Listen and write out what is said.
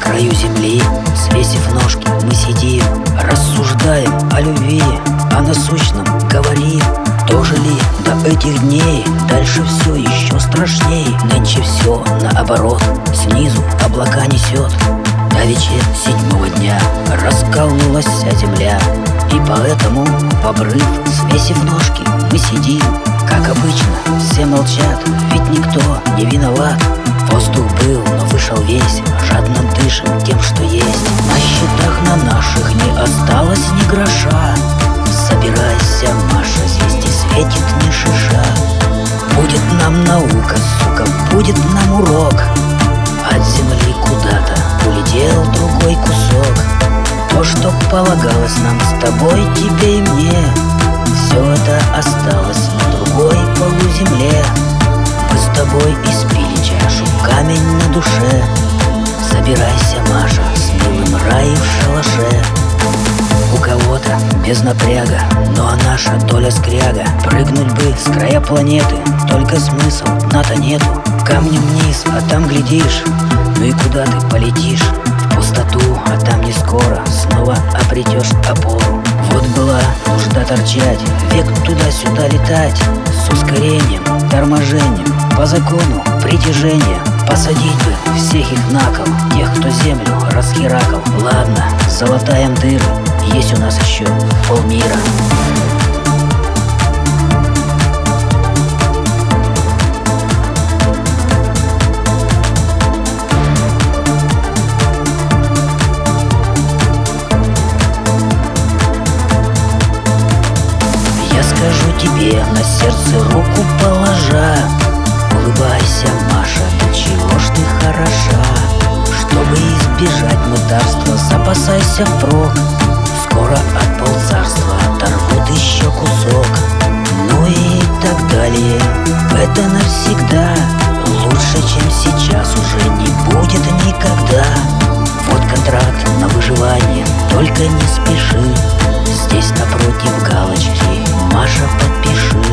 краю земли, свесив ножки, мы сидим, рассуждаем о любви, о насущном говорим. Тоже ли до этих дней дальше все еще страшней? Нынче все наоборот, снизу облака несет. Давеча 7-го дня раскололась вся земля, и поэтому в обрыв, свесив ножки, мы сидим. Как обычно, все молчат, ведь никто не виноват. Воздух был, но вышел весь, жадно дышим тем, что есть. На счетах на наших не осталось ни гроша. Собирайся, Маша, звезде светит ни шиша. Будет нам наука, сука, будет нам урок. От земли куда-то улетел другой кусок. То, что полагалось нам с тобой, тебе и мне, все это осталось на другой полуземле. Мы с тобой испили чашу, камень на душе. Собирайся, Маша, с милым раем в шалаше. У кого-то без напряга, ну а наша доля скряга. Прыгнуть бы с края планеты, только смысл дна-то нету. Камнем вниз, а там глядишь, ну и куда ты полетишь? В пустоту, а там не скоро снова обретешь опору. Вот была нужда торчать, век туда-сюда летать, с ускорением, торможением, по закону притяжения. Посадить бы всех их на кол, тех, кто землю расхеракал. Ладно, залатаем дыры, есть у нас еще полмира. Я скажу тебе, на сердце руку положа: улыбайся, Маша, до чего ж ты хороша. Чтобы избежать мытарства, запасайся впрок. Скоро от полцарства оторвут еще кусок. Ну и так далее, это навсегда. Лучше, чем сейчас, уже не будет никогда. Вот контракт на выживание, только не спеши. Здесь напротив галочки, Маша, подпиши.